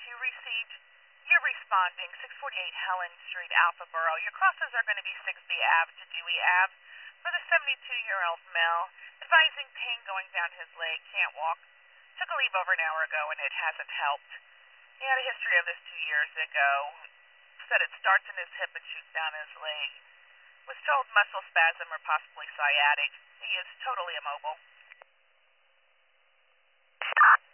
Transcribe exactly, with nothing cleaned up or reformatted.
you received. You're responding, six forty-eight Helen Street, Alpha Borough. Your crosses are going to be six B Ave to Dewey Ave. For the seventy-two-year-old male, advising pain going down his leg, can't walk. Took a leave over an hour ago and it hasn't helped. He had a history of this two years ago. Said it starts in his hip and shoots down his leg. Was told muscle spasm or possibly sciatic. He is totally immobile.